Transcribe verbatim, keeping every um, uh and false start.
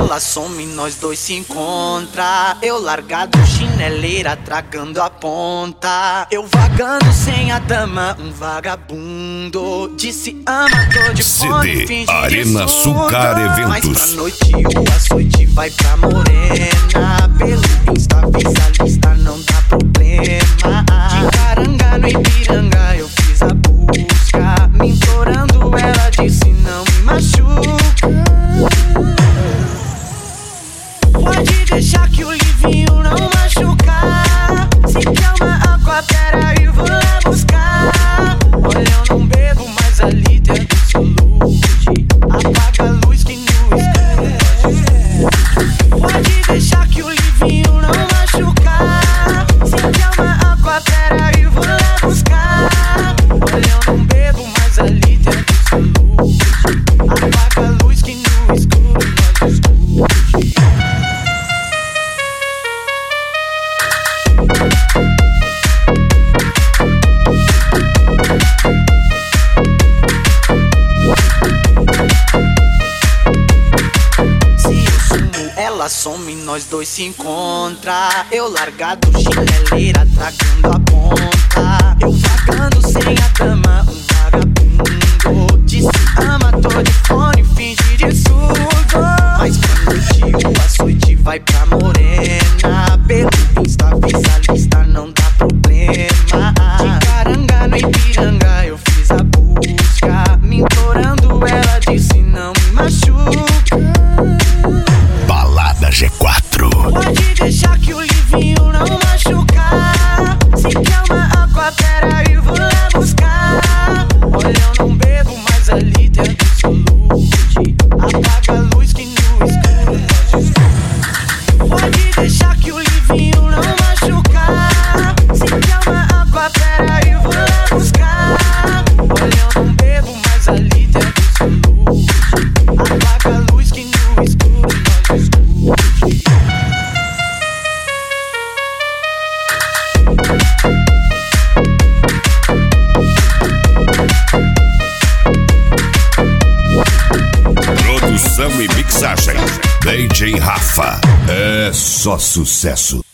ela some, nós dois se encontra. Eu largado, chineleira, tragando a ponta. Eu vagando sem a dama, um vagabundo. Disse ama, tô de fone, finge de Arena Sucar Eventos. Mas pra noite o açoite vai pra morena. Pelo Insta, visualista, não dá problema. De Caranga no Ipiranga eu fiz a busca. Me implorando, ela disse não me machuca. Pode deixar que o livinho não machucar. Se quer uma água, peraí, vou lá buscar. Olha, eu não bebo, mas ali dentro solude. Apaga a luz que no escuro. Pode deixar que o livinho não machucar. Se quer uma água, peraí, vou lá buscar. Olha, eu não bebo, mas ali dentro solude. Apaga a luz que no escuro nós escute. Ela some, nós dois se encontra. Eu largado, chineleira, tragando a ponta. Eu vagando sem a dama, um vagabundo. Disse ama, tô de fone, finge de surdo. Mas pra noite o açoite vai pra morena. Pelo Insta, visualista, não dá problema. De Caranga no Ipiranga eu fiz a busca. Me implorando, ela disse não me machuca. G quatro. Pode deixar que o livinho não machucar. Se quer uma água, peraí, vou lá buscar. Olha, eu não bebo, mas ali dentro solude. Apaga a luz que no escuro nós escute. Pode deixar que o livinho não machucar. Se quer uma água, peraí, vou lá buscar. Olha, eu não bebo, mas ali dentro solude. Apaga a luz que no escuro nós escute. Produção e mixagem D J Rafa. É só sucesso.